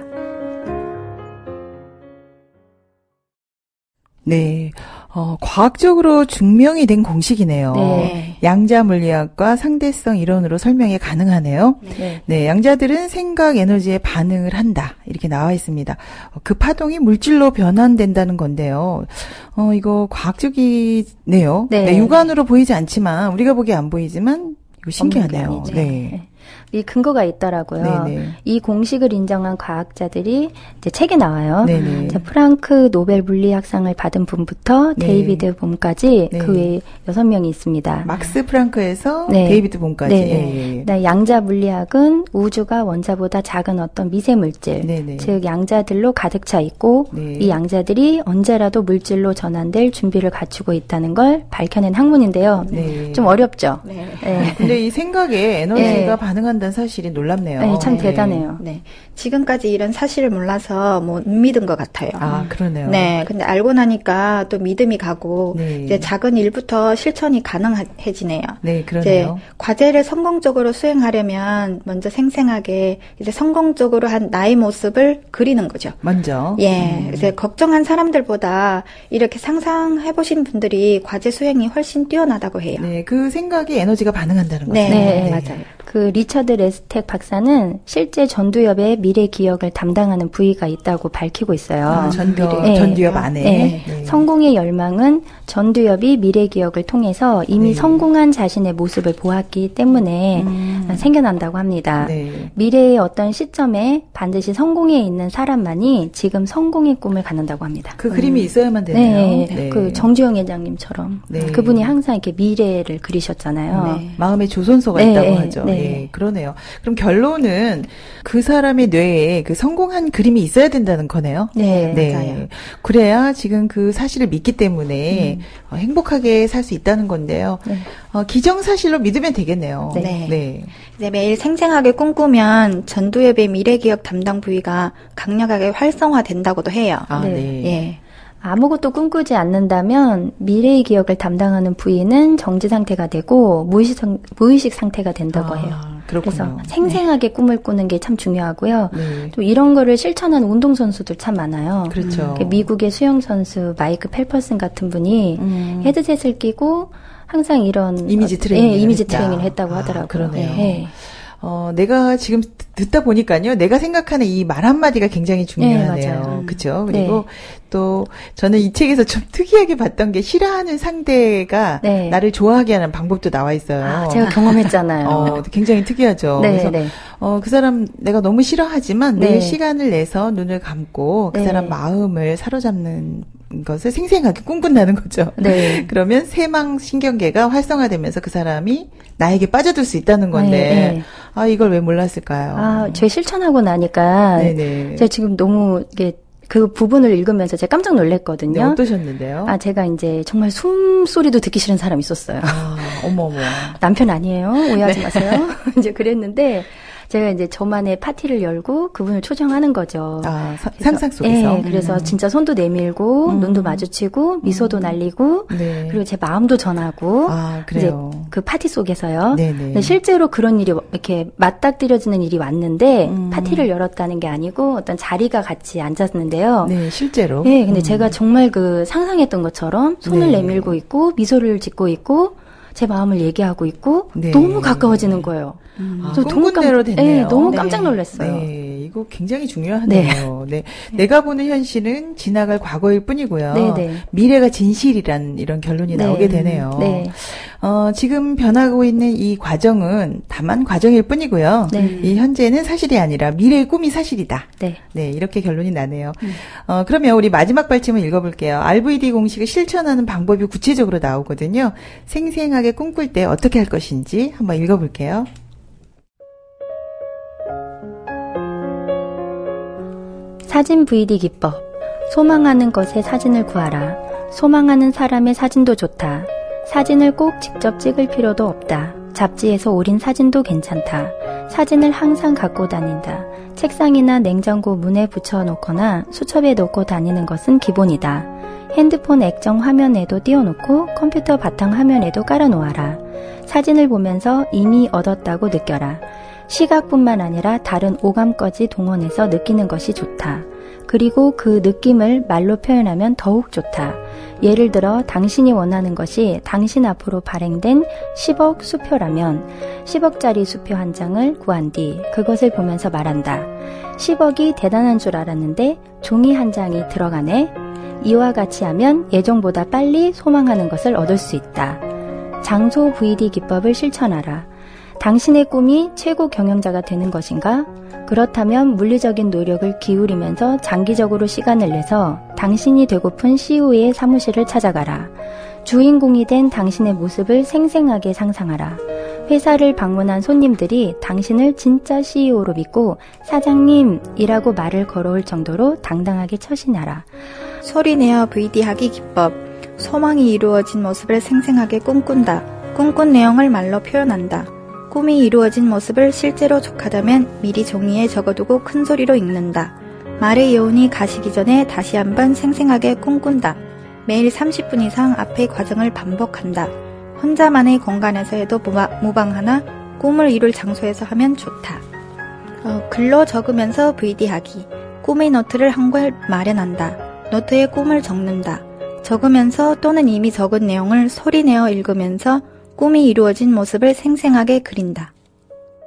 네, 어, 과학적으로 증명이 된 공식이네요. 네. 양자 물리학과 상대성 이론으로 설명이 가능하네요. 네. 네, 양자들은 생각 에너지에 반응을 한다. 이렇게 나와 있습니다. 어, 그 파동이 물질로 변환된다는 건데요. 어, 이거 과학적이네요. 네. 네, 육안으로 보이지 않지만, 우리가 보기에 안 보이지만, 이거 신기하네요. 아니죠. 네. 이 근거가 있더라고요. 네네. 이 공식을 인정한 과학자들이 이제 책에 나와요. 네네. 자, 프랑크 노벨 물리학상을 받은 분부터 네. 데이비드 봄까지 네. 그 외에 여섯 명이 있습니다. 막스 프랑크에서 네. 데이비드 봄까지. 네. 예, 예. 네, 양자 물리학은 우주가 원자보다 작은 어떤 미세물질, 네네. 즉 양자들로 가득 차 있고 네. 이 양자들이 언제라도 물질로 전환될 준비를 갖추고 있다는 걸 밝혀낸 학문인데요. 네. 좀 어렵죠. 네. 네. 근데 이 생각에 에너지가 네. 반응한다는 사실이 놀랍네요. 네, 참 네. 대단해요. 네. 지금까지 이런 사실을 몰라서 못 믿은 것 같아요. 아, 그러네요. 네. 근데 알고 나니까 또 믿음이 가고 네. 이제 작은 일부터 실천이 가능해지네요. 네, 이제 그러네요. 과제를 성공적으로 수행하려면 먼저 생생하게 이제 성공적으로 한 나의 모습을 그리는 거죠. 먼저. 예, 음. 이제 걱정한 사람들보다 이렇게 상상해 보신 분들이 과제 수행이 훨씬 뛰어나다고 해요. 네, 그 생각에 에너지가 반응한다는 거죠. 네, 네. 맞아요. 그 리처드 레스텍 박사는 실제 전두엽의 미래 기억을 담당하는 부위가 있다고 밝히고 있어요. 아, 전두엽, 네. 전두엽 안에. 네. 네. 성공의 열망은 전두엽이 미래 기억을 통해서 이미 네. 성공한 자신의 모습을 보았기 때문에 음. 생겨난다고 합니다. 네. 미래의 어떤 시점에 반드시 성공에 있는 사람만이 지금 성공의 꿈을 갖는다고 합니다. 그 음. 그림이 있어야만 되네요. 네. 네. 그 정주영 회장님처럼 네. 그분이 항상 이렇게 미래를 그리셨잖아요. 네. 마음의 조선소가 네. 있다고 하죠. 네. 예, 그러네요. 그럼 결론은 그 사람의 뇌에 그 성공한 그림이 있어야 된다는 거네요. 네, 네. 맞아요. 그래야 지금 그 사실을 믿기 때문에 음. 어, 행복하게 살 수 있다는 건데요. 네. 어, 기정사실로 믿으면 되겠네요. 네. 네. 이제 매일 생생하게 꿈꾸면 전두엽의 미래기억 담당 부위가 강력하게 활성화된다고도 해요. 아, 네. 네. 예. 아무것도 꿈꾸지 않는다면 미래의 기억을 담당하는 부위는 정지 상태가 되고 무의식, 상, 무의식 상태가 된다고 아, 해요. 그렇군요. 그래서 생생하게 네. 꿈을 꾸는 게 참 중요하고요. 네. 또 이런 거를 실천하는 운동선수들 참 많아요. 그렇죠. 미국의 수영선수 마이크 펠퍼슨 같은 분이 음. 헤드셋을 끼고 항상 이런 이미지 트레이닝, 예, 이미지 트레이닝을 했다고 아, 하더라고요. 그러네요. 네. 어, 내가 지금 듣다 보니까요, 내가 생각하는 이 말 한마디가 굉장히 중요하네요. 네, 그쵸? 그리고 네. 또 저는 이 책에서 좀 특이하게 봤던 게 싫어하는 상대가 네. 나를 좋아하게 하는 방법도 나와 있어요. 아, 제가 경험했잖아요. 어, 굉장히 특이하죠. 네, 그래서 네. 어, 그 사람 내가 너무 싫어하지만 네. 매일 시간을 내서 눈을 감고 그 네. 사람 마음을 사로잡는 것을 생생하게 꿈꾼다는 거죠. 네. 그러면 세망 신경계가 활성화되면서 그 사람이 나에게 빠져들 수 있다는 건데, 네, 네. 아, 이걸 왜 몰랐을까요? 아, 제가 실천하고 나니까, 네네. 제가 지금 너무, 이게, 그 부분을 읽으면서 제가 깜짝 놀랐거든요. 네, 어떠셨는데요? 아, 제가 이제 정말 숨소리도 듣기 싫은 사람이 있었어요. 아, 어머머. 남편 아니에요? 오해하지 네. 마세요. 이제 그랬는데, 제가 이제 저만의 파티를 열고 그분을 초청하는 거죠. 아, 사, 그래서, 상상 속에서? 네, 그래서 음. 진짜 손도 내밀고, 음. 눈도 마주치고, 미소도 음. 날리고, 네. 그리고 제 마음도 전하고, 아, 그래요. 이제 그 파티 속에서요. 네네. 근데 실제로 그런 일이 이렇게 맞닥뜨려지는 일이 왔는데, 음. 파티를 열었다는 게 아니고, 어떤 자리가 같이 앉았는데요. 네, 실제로. 네, 근데 음. 제가 정말 그 상상했던 것처럼 손을 네. 내밀고 있고, 미소를 짓고 있고, 제 마음을 얘기하고 있고, 네. 너무 가까워지는 거예요. 음. 아, 저 너무 깜- 꿈꾼대로 됐네요. 네, 너무 네. 깜짝 놀랐어요. 네, 이거 굉장히 중요하네요. 네. 네. 내가 보는 현실은 지나갈 과거일 뿐이고요. 네, 네. 미래가 진실이란 이런 결론이 네. 나오게 되네요. 네. 어, 지금 변하고 있는 이 과정은 다만 과정일 뿐이고요. 네. 이 현재는 사실이 아니라 미래의 꿈이 사실이다. 네. 네, 이렇게 결론이 나네요. 음. 어, 그러면 우리 마지막 발침을 읽어볼게요. 알브이디 공식을 실천하는 방법이 구체적으로 나오거든요. 생생하게 꿈꿀 때 어떻게 할 것인지 한번 읽어볼게요. 사진 브이디 기법. 소망하는 것의 사진을 구하라. 소망하는 사람의 사진도 좋다. 사진을 꼭 직접 찍을 필요도 없다. 잡지에서 오린 사진도 괜찮다. 사진을 항상 갖고 다닌다. 책상이나 냉장고 문에 붙여놓거나 수첩에 놓고 다니는 것은 기본이다. 핸드폰 액정 화면에도 띄워놓고 컴퓨터 바탕 화면에도 깔아놓아라. 사진을 보면서 이미 얻었다고 느껴라. 시각뿐만 아니라 다른 오감까지 동원해서 느끼는 것이 좋다. 그리고 그 느낌을 말로 표현하면 더욱 좋다. 예를 들어 당신이 원하는 것이 당신 앞으로 발행된 십억 수표라면 십억짜리 수표 한 장을 구한 뒤 그것을 보면서 말한다. 십억이 대단한 줄 알았는데 종이 한 장이 들어가네. 이와 같이 하면 예정보다 빨리 소망하는 것을 얻을 수 있다. 장소 브이디 기법을 실천하라. 당신의 꿈이 최고 경영자가 되는 것인가? 그렇다면 물리적인 노력을 기울이면서 장기적으로 시간을 내서 당신이 되고픈 씨이오의 사무실을 찾아가라. 주인공이 된 당신의 모습을 생생하게 상상하라. 회사를 방문한 손님들이 당신을 진짜 씨이오로 믿고 사장님이라고 말을 걸어올 정도로 당당하게 처신하라. 소리내어 브이디 하기 기법. 소망이 이루어진 모습을 생생하게 꿈꾼다. 꿈꾼 내용을 말로 표현한다. 꿈이 이루어진 모습을 실제로 족하다면 미리 종이에 적어두고 큰 소리로 읽는다. 말의 여운이 가시기 전에 다시 한번 생생하게 꿈꾼다. 매일 삼십 분 이상 앞의 과정을 반복한다. 혼자만의 공간에서 해도 무방하나 꿈을 이룰 장소에서 하면 좋다. 어, 글로 적으면서 브이디 하기. 꿈의 노트를 한 권 마련한다. 노트에 꿈을 적는다. 적으면서 또는 이미 적은 내용을 소리내어 읽으면서 꿈이 이루어진 모습을 생생하게 그린다.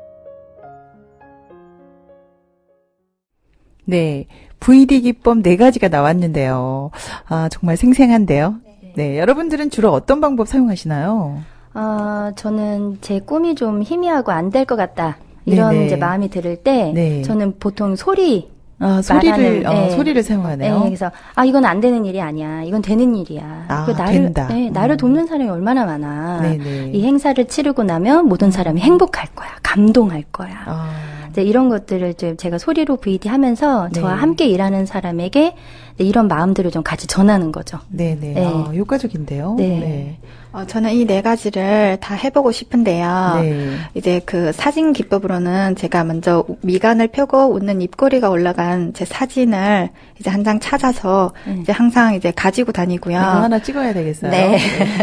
네. 브이디 기법 네 가지가 나왔는데요. 아, 정말 생생한데요. 네. 네. 여러분들은 주로 어떤 방법 사용하시나요? 아, 저는 제 꿈이 좀 희미하고 안 될 것 같다. 이런 네네. 이제 마음이 들을 때 네. 저는 보통 소리 아, 소리를, 말하는, 어, 네. 소리를 사용하네요. 네, 그래서 아 이건 안 되는 일이 아니야. 이건 되는 일이야. 아, 그 나를 된다. 네, 음. 나를 돕는 사람이 얼마나 많아. 네네. 이 행사를 치르고 나면 모든 사람이 행복할 거야. 감동할 거야. 아. 이제 이런 것들을 좀 제가 소리로 브이디 하면서 네. 저와 함께 일하는 사람에게 이런 마음들을 좀 같이 전하는 거죠. 네네. 네. 아, 효과적인데요. 네. 어, 저는 이 네 가지를 다 해보고 싶은데요. 네. 이제 그 사진 기법으로는 제가 먼저 미간을 펴고 웃는 입꼬리가 올라간 제 사진을 이제 한 장 찾아서 음. 이제 항상 이제 가지고 다니고요. 이거 하나 찍어야 되겠어요. 네.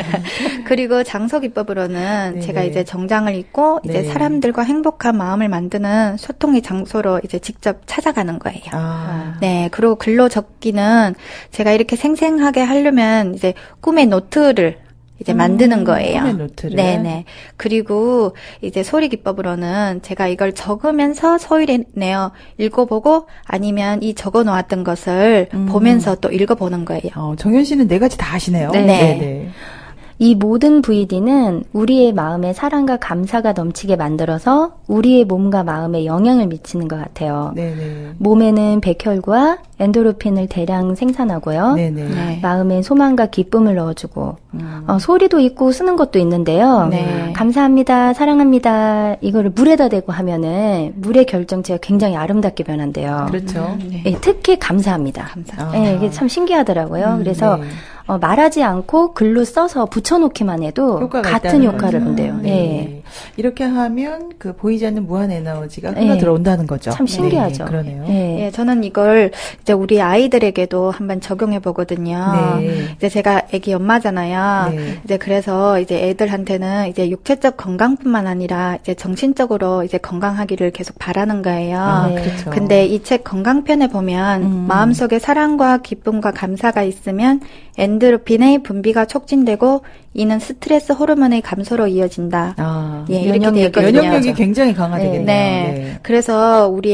그리고 장소 기법으로는 네네. 제가 이제 정장을 입고 이제 네. 사람들과 행복한 마음을 만드는 소통의 장소로 이제 직접 찾아가는 거예요. 아. 네. 그리고 글로 적기는 제가 이렇게 생생하게 하려면 이제 꿈의 노트를 이제 음, 만드는 거예요. 꿈의 노트를. 네네. 그리고 이제 소리 기법으로는 제가 이걸 적으면서 소리를 내어 읽어보고 아니면 이 적어 놓았던 것을 음. 보면서 또 읽어보는 거예요. 어, 정현 씨는 네 가지 다 하시네요. 네. 네네. 이 모든 브이디는 우리의 마음에 사랑과 감사가 넘치게 만들어서 우리의 몸과 마음에 영향을 미치는 것 같아요. 네네. 몸에는 백혈과 엔도르핀을 대량 생산하고요. 네네. 네. 마음에 소망과 기쁨을 넣어주고 음. 어, 소리도 있고 쓰는 것도 있는데요. 네. 감사합니다, 사랑합니다. 이거를 물에다 대고 하면은 물의 결정체가 굉장히 아름답게 변한대요. 그렇죠. 네. 예, 특히 감사합니다. 감사합니다. 아. 예, 이게 참 신기하더라고요. 음, 그래서 네. 어, 말하지 않고 글로 써서 붙여놓기만 해도 효과가 같은 있다는 효과를 거죠. 본대요. 네. 예. 이렇게 하면 그 보이지 않는 무한 에너지가 흘러 네. 들어온다는 거죠. 참 신기하죠. 네, 그러네요. 예. 예, 저는 이걸 이제 우리 아이들에게도 한번 적용해 보거든요. 네. 이제 제가 아기 엄마잖아요. 네. 이제 그래서 이제 애들한테는 이제 육체적 건강뿐만 아니라 이제 정신적으로 이제 건강하기를 계속 바라는 거예요. 아, 네. 그렇죠. 근데 이 책 건강편에 보면 음. 마음속에 사랑과 기쁨과 감사가 있으면 엔도르핀의 분비가 촉진되고 이는 스트레스 호르몬의 감소로 이어진다. 아, 예, 이렇게 면역력이- 되어 있거든요. 면역력이 굉장히 강화되겠네요. 네. 네. 그래서 우리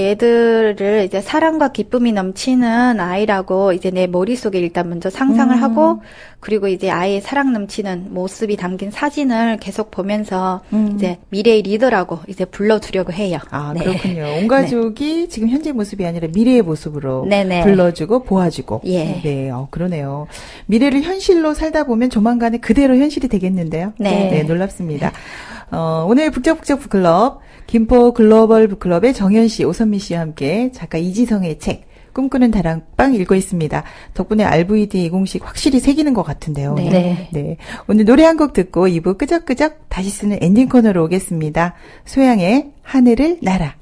애들을 이제 사랑과 기쁨이 넘치는 아이라고 이제 내 머릿속에 일단 먼저 상상을 음. 하고 그리고 이제 아이의 사랑 넘치는 모습이 담긴 사진을 계속 보면서 음. 이제 미래의 리더라고 이제 불러두려고 해요. 아, 네. 그렇군요. 온 가족이 지금 현재 모습이 아니라 미래의 모습으로 네네. 불러주고 보아주고. 예. 네, 어, 그러네요. 미래를 현실로 살다 보면 조만간에 그대로 현실이 되겠는데요. 네. 네, 놀랍습니다. 어, 오늘 북적북적 북클럽, 김포 글로벌 북클럽의 정현 씨, 오선미 씨와 함께 작가 이지성의 책, 꿈꾸는 다락방 읽고 있습니다. 덕분에 알브이디 공식 확실히 새기는 것 같은데요. 네. 네. 네. 오늘 노래 한 곡 듣고 이 부 끄적끄적 다시 쓰는 엔딩 코너로 오겠습니다. 소양의 하늘을 날아.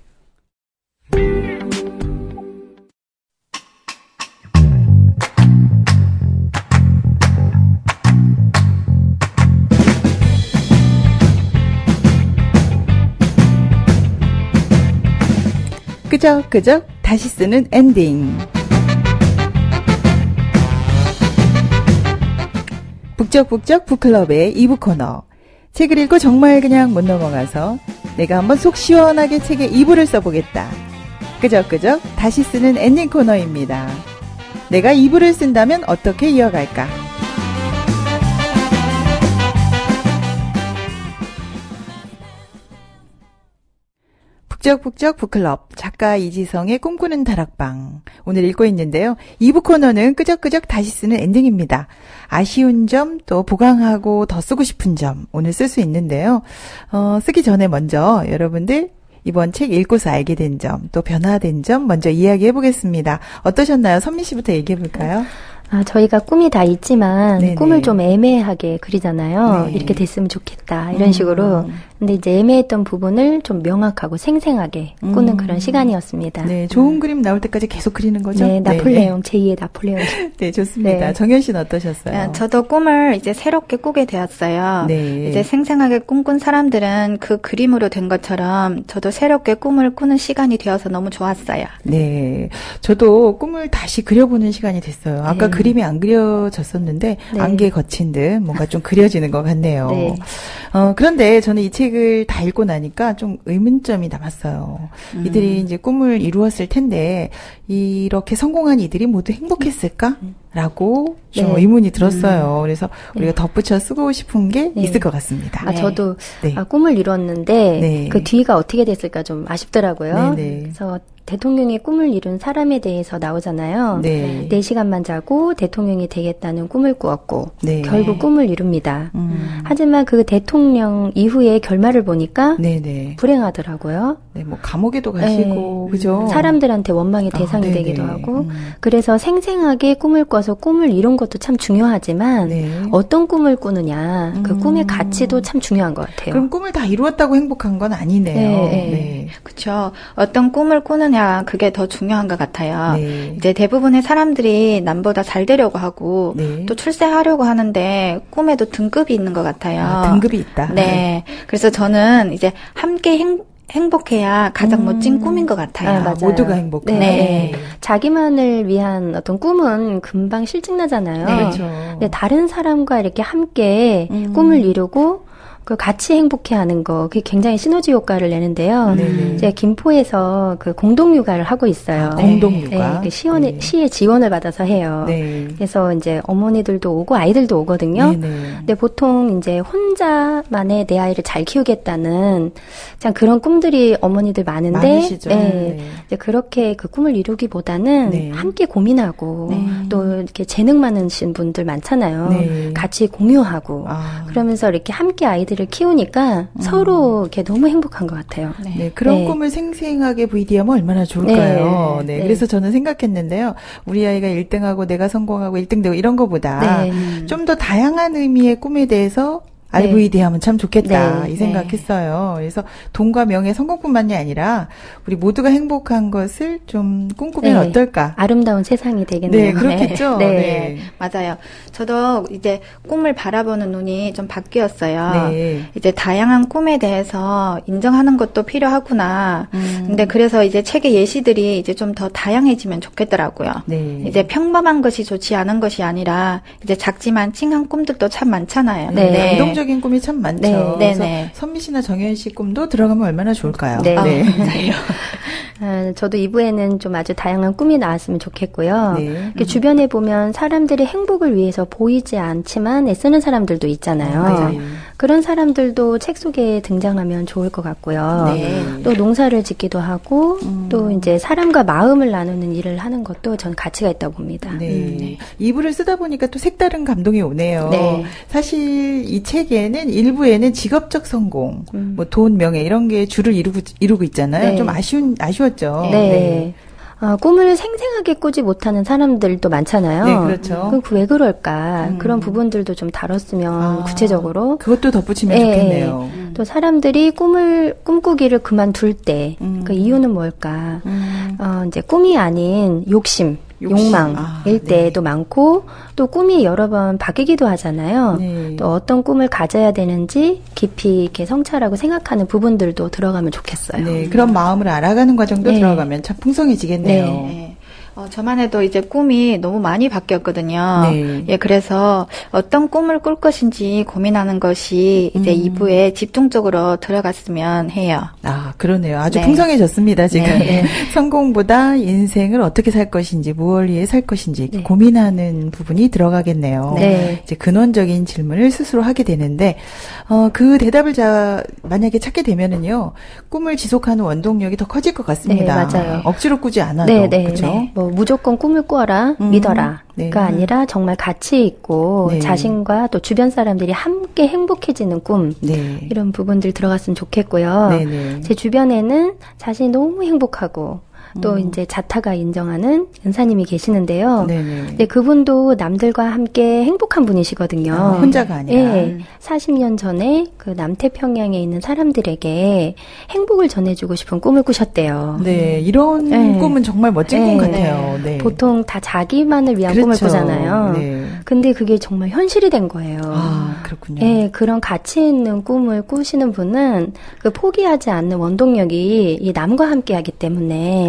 끄적끄적 다시 쓰는 엔딩. 북적북적 북클럽의 이 부 코너. 책을 읽고 정말 그냥 못 넘어가서 내가 한번 속 시원하게 책의 이 부를 써보겠다. 끄적끄적 다시 쓰는 엔딩 코너입니다. 내가 이 부를 쓴다면 어떻게 이어갈까? 북적북적 북클럽 작가 이지성의 꿈꾸는 다락방 오늘 읽고 있는데요. 이 부 코너는 끄적끄적 다시 쓰는 엔딩입니다. 아쉬운 점 또 보강하고 더 쓰고 싶은 점 오늘 쓸 수 있는데요. 어, 쓰기 전에 먼저 여러분들 이번 책 읽고서 알게 된 점 또 변화된 점 먼저 이야기해 보겠습니다. 어떠셨나요? 선미 씨부터 얘기해 볼까요? 아, 저희가 꿈이 다 있지만 네네. 꿈을 좀 애매하게 그리잖아요. 네. 이렇게 됐으면 좋겠다. 이런 음. 식으로. 근데 이제 애매했던 부분을 좀 명확하고 생생하게 꾸는 음. 그런 시간이었습니다. 네, 좋은 그림 나올 때까지 계속 그리는 거죠? 네, 나폴레옹, 제이의 나폴레옹. 네, 좋습니다. 네. 정현 씨는 어떠셨어요? 네, 저도 꿈을 이제 새롭게 꾸게 되었어요. 네. 이제 생생하게 꿈꾼 사람들은 그 그림으로 된 것처럼 저도 새롭게 꿈을 꾸는 시간이 되어서 너무 좋았어요. 네. 저도 꿈을 다시 그려보는 시간이 됐어요. 아까 네. 그림이 안 그려졌었는데 네. 안개에 거친 듯 뭔가 좀 그려지는 것 같네요. 네. 어, 그런데 저는 이 책을 다 읽고 나니까 좀 의문점이 남았어요. 음. 이들이 이제 꿈을 이루었을 텐데 이렇게 성공한 이들이 모두 행복했을까? 라고 좀 네. 의문이 들었어요. 그래서 우리가 네. 덧붙여 쓰고 싶은 게 네. 있을 것 같습니다. 아, 저도 네. 아, 꿈을 이뤘는데 네. 그 뒤가 어떻게 됐을까 좀 아쉽더라고요. 네, 네. 그래서 대통령이 꿈을 이룬 사람에 대해서 나오잖아요. 네. 네 시간만 자고 대통령이 되겠다는 꿈을 꾸었고 네. 결국 꿈을 이룹니다. 음. 하지만 그 대통령 이후의 결말을 보니까 네네. 불행하더라고요. 네, 뭐 감옥에도 가시고 네. 그죠? 사람들한테 원망의 아, 대상이 네네. 되기도 하고 음. 그래서 생생하게 꿈을 꿔서 꿈을 이룬 것도 참 중요하지만 네. 어떤 꿈을 꾸느냐 그 음. 꿈의 가치도 참 중요한 것 같아요. 그럼 꿈을 다 이루었다고 행복한 건 아니네요. 네, 네. 그렇죠. 어떤 꿈을 꾸느냐 그게 더 중요한 것 같아요. 네. 이제 대부분의 사람들이 남보다 잘 되려고 하고 네. 또 출세하려고 하는데 꿈에도 등급이 있는 것 같아요. 아, 등급이 있다. 네. 그래서 저는 이제 함께 행, 행복해야 가장 음. 멋진 꿈인 것 같아요. 아, 맞아요. 모두가 행복한. 네. 자기만을 위한 어떤 꿈은 금방 실증나잖아요. 네. 그렇죠. 근데 다른 사람과 이렇게 함께 음. 꿈을 이루고 그 같이 행복해하는 거 그게 굉장히 시너지 효과를 내는데요. 네네. 제가 김포에서 그 공동 육아를 하고 있어요. 아, 공동 육아. 네, 그 시원의, 네. 시의 지원을 받아서 해요. 네. 그래서 이제 어머니들도 오고 아이들도 오거든요. 네네. 근데 보통 이제 혼자만의 내 아이를 잘 키우겠다는 참 그런 꿈들이 어머니들 많은데, 많으시죠. 예, 네. 이제 그렇게 그 꿈을 이루기보다는 네. 함께 고민하고 네. 또 이렇게 재능 많으신 분들 많잖아요. 네. 같이 공유하고 아. 그러면서 이렇게 함께 아이들을 키우니까 서로 이렇게 너무 행복한 것 같아요. 네. 네, 그런 네. 꿈을 생생하게 브이디하면 얼마나 좋을까요? 네. 네. 그래서 저는 생각했는데요. 우리 아이가 일 등하고 내가 성공하고 일 등 되고 이런 거보다 네. 좀 더 다양한 의미의 꿈에 대해서 알브이디하면 참 좋겠다 네. 이 생각했어요. 그래서 돈과 명예, 성공뿐만이 아니라 우리 모두가 행복한 것을 좀 꿈꾸면 네. 어떨까? 아름다운 세상이 되겠네요. 네, 그렇겠죠. 네. 네, 맞아요. 저도 이제 꿈을 바라보는 눈이 좀 바뀌었어요. 네. 이제 다양한 꿈에 대해서 인정하는 것도 필요하구나. 음. 근데 그래서 이제 책의 예시들이 이제 좀 더 다양해지면 좋겠더라고요. 네. 이제 평범한 것이 좋지 않은 것이 아니라 이제 작지만 찡한 꿈들도 참 많잖아요. 네. 네. 감동적인 꿈이 참 많죠. 네. 그래서 네네. 선미 씨나 정현 씨 꿈도 들어가면 얼마나 좋을까요? 네. 아, 네. 맞아요. 아, 저도 이 부에는 좀 아주 다양한 꿈이 나왔으면 좋겠고요. 네. 이렇게 주변에 보면 사람들의 행복을 위해서 보이지 않지만 애쓰는 사람들도 있잖아요. 맞아요. 그런 사람들도 책 속에 등장하면 좋을 것 같고요. 네. 또 농사를 짓기도 하고 음. 또 이제 사람과 마음을 나누는 일을 하는 것도 전 가치가 있다고 봅니다. 네. 음, 네. 이부를 쓰다 보니까 또 색다른 감동이 오네요. 네. 사실 이 책에는 일부에는 직업적 성공, 음. 뭐 돈, 명예 이런 게 주를 이루고, 이루고 있잖아요. 네. 좀 아쉬운, 아쉬웠죠. 네. 어, 꿈을 생생하게 꾸지 못하는 사람들도 많잖아요. 네, 그렇죠. 그럼 그 왜 그럴까? 음. 그런 부분들도 좀 다뤘으면 아, 구체적으로. 그것도 덧붙이면 네. 좋겠네요. 또 사람들이 꿈을 꿈꾸기를 그만둘 때, 음. 그 이유는 뭘까? 음. 어, 이제 꿈이 아닌 욕심, 욕심. 욕망일 아, 때도 네. 많고, 또 꿈이 여러 번 바뀌기도 하잖아요. 네. 또 어떤 꿈을 가져야 되는지 깊이 이렇게 성찰하고 생각하는 부분들도 들어가면 좋겠어요. 네, 그런 마음을 알아가는 과정도 네. 들어가면 참 풍성해지겠네요. 네. 네. 어, 저만 해도 이제 꿈이 너무 많이 바뀌었거든요. 네. 예, 그래서 어떤 꿈을 꿀 것인지 고민하는 것이 이제 음. 이 부에 집중적으로 들어갔으면 해요. 아, 그러네요. 아주 네. 풍성해졌습니다, 지금. 네. 성공보다 인생을 어떻게 살 것인지, 무엇을 위해 살 것인지 네. 고민하는 부분이 들어가겠네요. 네. 이제 근원적인 질문을 스스로 하게 되는데, 어, 그 대답을 자, 만약에 찾게 되면은요, 꿈을 지속하는 원동력이 더 커질 것 같습니다. 네, 맞아요. 억지로 꾸지 않아도. 네, 네, 그렇죠? 네. 뭐 무조건 꿈을 꾸어라, 음, 믿어라가 네. 아니라 정말 가치 있고 네. 자신과 또 주변 사람들이 함께 행복해지는 꿈 네. 이런 부분들 들어갔으면 좋겠고요. 네, 네. 제 주변에는 자신이 너무 행복하고 또 음. 이제 자타가 인정하는 은사님이 계시는데요. 네, 네. 근데 그분도 남들과 함께 행복한 분이시거든요. 아, 혼자가 아니라. 예, 사십 년 전에 그 남태평양에 있는 사람들에게 행복을 전해주고 싶은 꿈을 꾸셨대요. 네, 이런 네. 꿈은 정말 멋진 네. 꿈 같아요. 네. 보통 다 자기만을 위한 그렇죠. 꿈을 꾸잖아요. 네. 근데 그게 정말 현실이 된 거예요. 아, 그렇군요. 예, 그런 가치 있는 꿈을 꾸시는 분은 그 포기하지 않는 원동력이 이 남과 함께 하기 때문에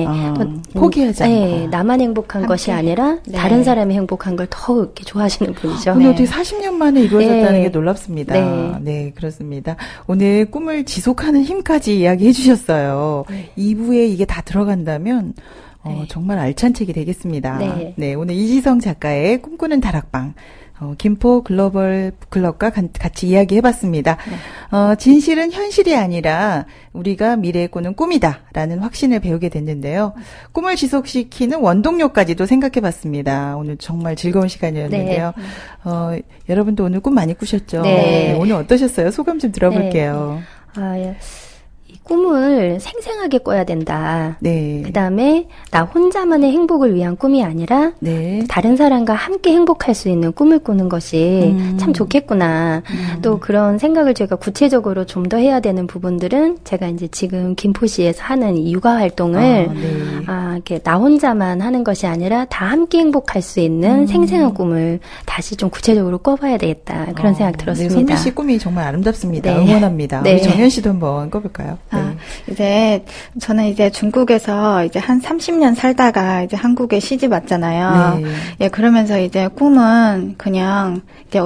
아, 또, 포기하지 않고. 네, 나만 행복한 함께. 것이 아니라 네. 다른 사람이 행복한 걸 더 이렇게 좋아하시는 분이죠. 오늘 네. 어떻게 사십 년 만에 이루어졌다는 네. 게 놀랍습니다. 네. 네, 그렇습니다. 오늘 꿈을 지속하는 힘까지 이야기해 주셨어요. 네. 이 부에 이게 다 들어간다면 어, 네. 정말 알찬 책이 되겠습니다. 네. 네, 오늘 이지성 작가의 꿈꾸는 다락방. 어, 김포 글로벌 북클럽과 같이 이야기해봤습니다. 네. 어, 진실은 현실이 아니라 우리가 미래에 꾸는 꿈이다라는 확신을 배우게 됐는데요. 꿈을 지속시키는 원동력까지도 생각해봤습니다. 오늘 정말 즐거운 시간이었는데요. 네. 어, 여러분도 오늘 꿈 많이 꾸셨죠? 네. 오늘 어떠셨어요? 소감 좀 들어볼게요. 아, 예. 이 꿈을 생생하게 꿔야 된다. 네. 그 다음에 나 혼자만의 행복을 위한 꿈이 아니라 네. 다른 사람과 함께 행복할 수 있는 꿈을 꾸는 것이 음. 참 좋겠구나. 음. 또 그런 생각을 제가 구체적으로 좀 더 해야 되는 부분들은 제가 이제 지금 김포시에서 하는 이 육아 활동을 아, 네. 아, 이렇게 나 혼자만 하는 것이 아니라 다 함께 행복할 수 있는 음. 생생한 꿈을 다시 좀 구체적으로 꿔봐야 되겠다. 그런 어, 생각 네, 들었습니다. 선미 씨 꿈이 정말 아름답습니다. 네. 응원합니다. 네. 우리 정현 씨도 한번 꿔볼까요? 네. 아, 이제 저는 이제 중국에서 이제 한 삼십 년 살다가 이제 한국에 시집 왔잖아요. 네. 예, 그러면서 이제 꿈은 그냥 이제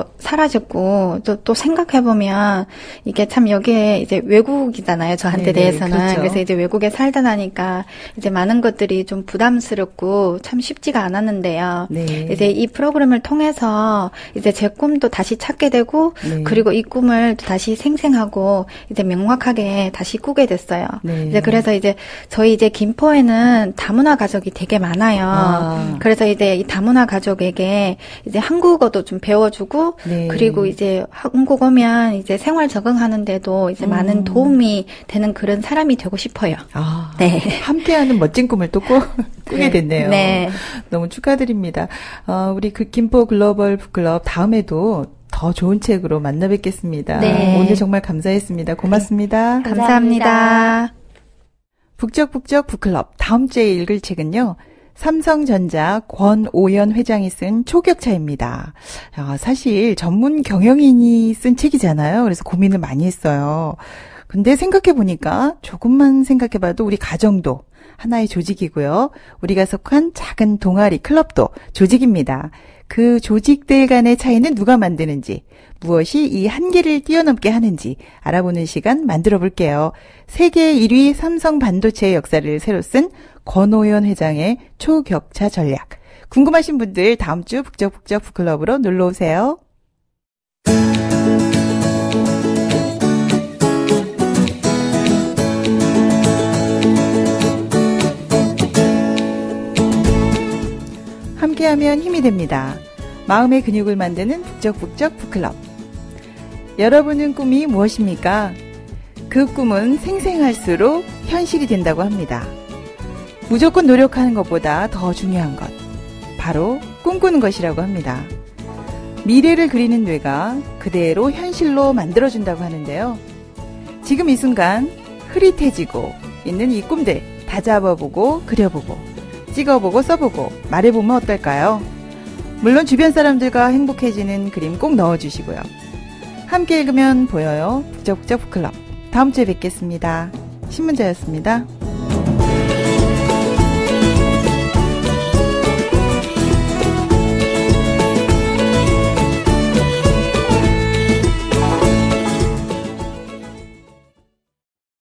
사라졌고 또, 또 생각해보면 이게 참 여기에 이제 외국이잖아요. 저한테 네네, 대해서는. 그렇죠. 그래서 이제 외국에 살다 나니까 이제 많은 것들이 좀 부담스럽고 참 쉽지가 않았는데요. 네. 이제 이 프로그램을 통해서 이제 제 꿈도 다시 찾게 되고 네. 그리고 이 꿈을 또 다시 생생하고 이제 명확하게 다시 꾸게 됐어요. 네. 이제 그래서 이제 저희 이제 김포에는 다문화 가족이 되게 많아요. 아. 그래서 이제 이 다문화 가족에게 이제 한국어도 좀 배워주고 네. 그리고 이제 한국 오면 이제 생활 적응하는데도 이제 음. 많은 도움이 되는 그런 사람이 되고 싶어요. 아, 네. 함께하는 멋진 꿈을 또 꾸, 꾸게 됐네요. 네. 너무 축하드립니다. 어, 우리 그 김포 글로벌 북클럽 다음에도 더 좋은 책으로 만나 뵙겠습니다. 네. 오늘 정말 감사했습니다. 고맙습니다. 감사합니다. 북적북적 북클럽 다음 주에 읽을 책은요. 삼성전자 권오연 회장이 쓴 초격차입니다. 아, 사실 전문 경영인이 쓴 책이잖아요. 그래서 고민을 많이 했어요. 근데 생각해보니까 조금만 생각해봐도 우리 가정도 하나의 조직이고요. 우리가 속한 작은 동아리 클럽도 조직입니다. 그 조직들 간의 차이는 누가 만드는지, 무엇이 이 한계를 뛰어넘게 하는지 알아보는 시간 만들어 볼게요. 세계 일 위 삼성 반도체의 역사를 새로 쓴 권오연 회장의 초격차 전략. 궁금하신 분들 다음 주 북적북적 북클럽으로 놀러 오세요. 함께하면 힘이 됩니다. 마음의 근육을 만드는 북적북적 북클럽. 여러분은 꿈이 무엇입니까? 그 꿈은 생생할수록 현실이 된다고 합니다. 무조건 노력하는 것보다 더 중요한 것, 바로 꿈꾸는 것이라고 합니다. 미래를 그리는 뇌가 그대로 현실로 만들어준다고 하는데요. 지금 이 순간 흐릿해지고 있는 이 꿈들 다 잡아보고 그려보고 찍어보고 써보고 말해보면 어떨까요? 물론 주변 사람들과 행복해지는 그림 꼭 넣어주시고요. 함께 읽으면 보여요. 북적북적 북클럽. 다음 주에 뵙겠습니다. 신문자였습니다.